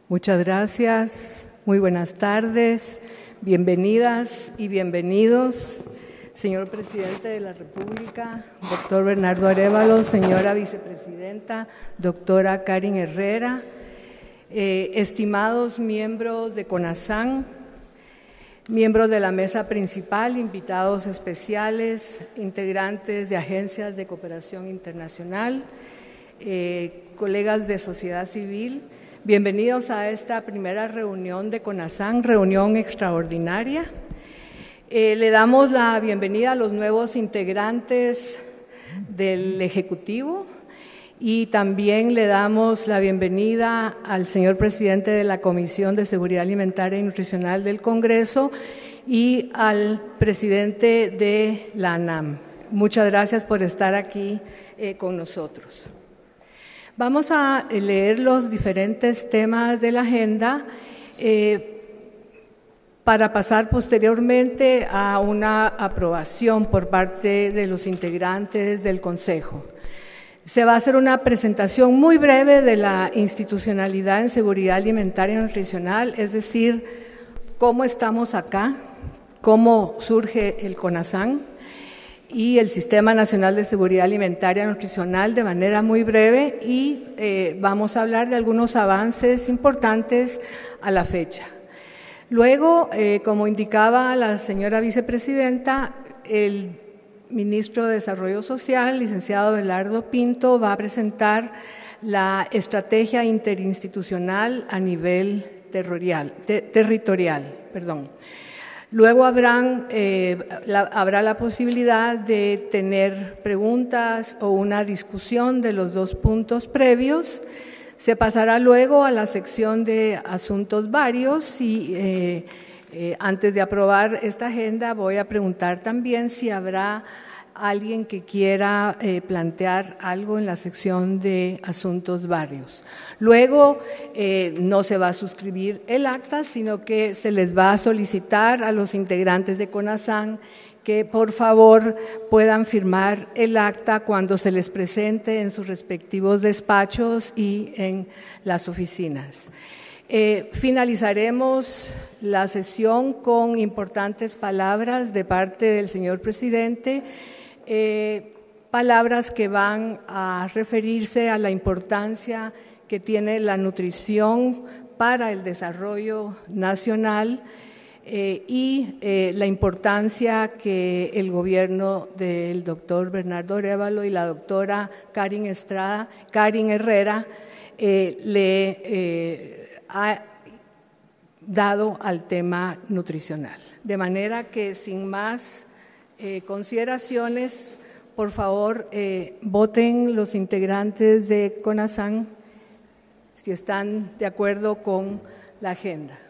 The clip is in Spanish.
Muchas gracias, muy buenas tardes, bienvenidas y bienvenidos. Señor Presidente de la República, doctor Bernardo Arévalo, señora Vicepresidenta, doctora Karin Herrera, estimados miembros de CONASAN, miembros de la mesa principal, invitados especiales, integrantes de agencias de cooperación internacional, colegas de sociedad civil, bienvenidos a esta primera reunión de CONASAN, reunión extraordinaria. Le damos la bienvenida a los nuevos integrantes del Ejecutivo y también le damos la bienvenida al señor presidente de la Comisión de Seguridad Alimentaria y Nutricional del Congreso y al presidente de la ANAM. Muchas gracias por estar aquí con nosotros. Vamos a leer los diferentes temas de la agenda para pasar posteriormente a una aprobación por parte de los integrantes del Consejo. Se va a hacer una presentación muy breve de la institucionalidad en seguridad alimentaria y nutricional, es decir, cómo estamos acá, cómo surge el CONASAN y el Sistema Nacional de Seguridad Alimentaria y Nutricional de manera muy breve y vamos a hablar de algunos avances importantes a la fecha. Luego, como indicaba la señora vicepresidenta, el ministro de Desarrollo Social, licenciado Abelardo Pinto, va a presentar la estrategia interinstitucional a nivel territorial. Luego habrá la posibilidad de tener preguntas o una discusión de los dos puntos previos. Se pasará luego a la sección de asuntos varios y antes de aprobar esta agenda voy a preguntar también si habrá alguien que quiera plantear algo en la sección de asuntos varios. Luego no se va a suscribir el acta, sino que se les va a solicitar a los integrantes de CONASAN que por favor puedan firmar el acta cuando se les presente en sus respectivos despachos y en las oficinas. Finalizaremos la sesión con importantes palabras de parte del señor presidente, palabras que van a referirse a la importancia que tiene la nutrición para el desarrollo nacional y la importancia que el gobierno del doctor Bernardo Arévalo y la doctora Karin Herrera le ha dado al tema nutricional. De manera que sin más consideraciones, por favor, voten los integrantes de CONASAN si están de acuerdo con la agenda.